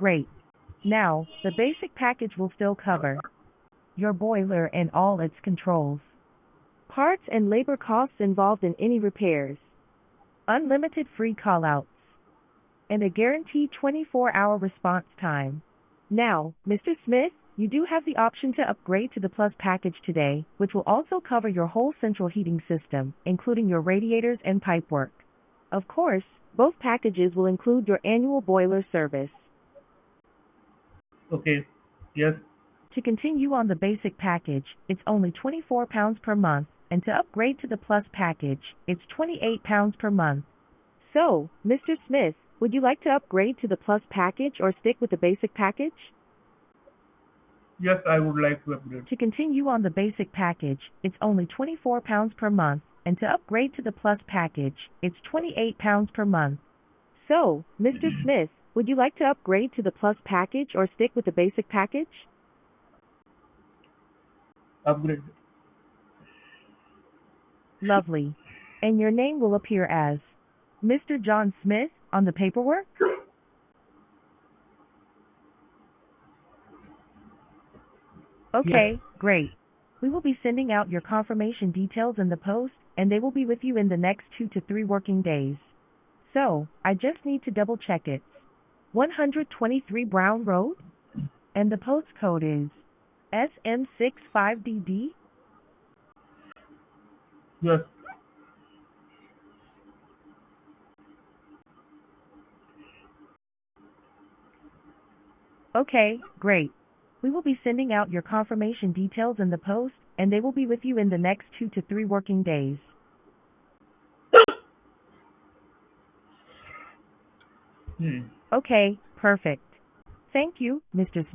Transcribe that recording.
great. Now, the basic package will still cover your boiler and all its controls, parts and labor costs involved in any repairs, unlimited free callouts, and a guaranteed 24-hour response time. Now, Mr. Smith, you do have the option to upgrade to the Plus package today, which will also cover your whole central heating system, including your radiators and pipework. Of course, both packages will include your annual boiler service. Okay. Yes. To continue on the basic package, it's only £24 per month, and to upgrade to the Plus package, it's £28 per month. So, Mr. Smith, would you like to upgrade to the Plus package or stick with the basic package? Yes, I would like to upgrade. To continue on the basic package, it's only £24 per month, and to upgrade to the Plus package, it's £28 per month. So, Mr. Smith, would you like to upgrade to the Plus package or stick with the basic package? Upgrade. Lovely. And your name will appear as Mr. John Smith on the paperwork? Yes. Okay, great. We will be sending out your confirmation details in the post, and they will be with you in the next 2 to 3 working days. So, I just need to double check it. 123 Brown Road? And the postcode is SM65DD? Yes. Okay, great. We will be sending out your confirmation details in the post, and they will be with you in the next 2 to 3 working days. Hmm. Okay, perfect. Thank you, Mr.